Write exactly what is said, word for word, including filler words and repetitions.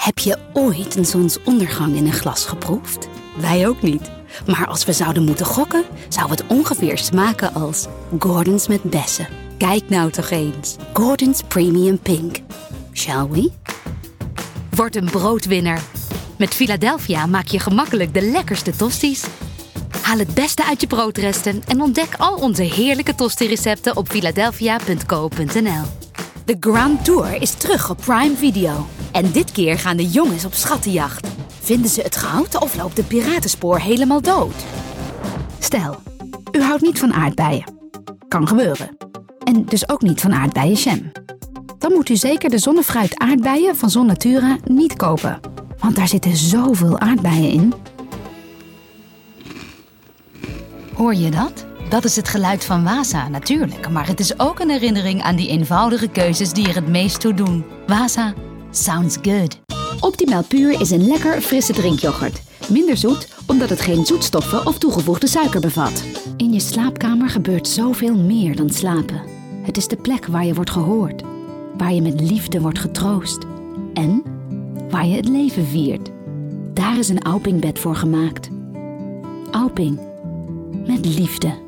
Heb je ooit een zonsondergang in een glas geproefd? Wij ook niet. Maar als we zouden moeten gokken, zou het ongeveer smaken als Gordon's met bessen. Kijk nou toch eens. Gordon's Premium Pink. Shall we? Word een broodwinner. Met Philadelphia maak je gemakkelijk de lekkerste tosti's. Haal het beste uit je broodresten en ontdek al onze heerlijke tosti-recepten op philadelphia punt co punt n l. De Grand Tour is terug op Prime Video. En dit keer gaan de jongens op schattenjacht. Vinden ze het goud of loopt de piratenspoor helemaal dood? Stel, u houdt niet van aardbeien. Kan gebeuren. En dus ook niet van aardbeienjam. Dan moet u zeker de zonnefruit aardbeien van Zonnatura niet kopen. Want daar zitten zoveel aardbeien in. Hoor je dat? Dat is het geluid van Wasa, natuurlijk. Maar het is ook een herinnering aan die eenvoudige keuzes die er het meest toe doen. Wasa, sounds good. Optimaal Puur is een lekker, frisse drinkyoghurt. Minder zoet, omdat het geen zoetstoffen of toegevoegde suiker bevat. In je slaapkamer gebeurt zoveel meer dan slapen. Het is de plek waar je wordt gehoord. Waar je met liefde wordt getroost. En waar je het leven viert. Daar is een Auping-bed voor gemaakt. Auping. Met liefde.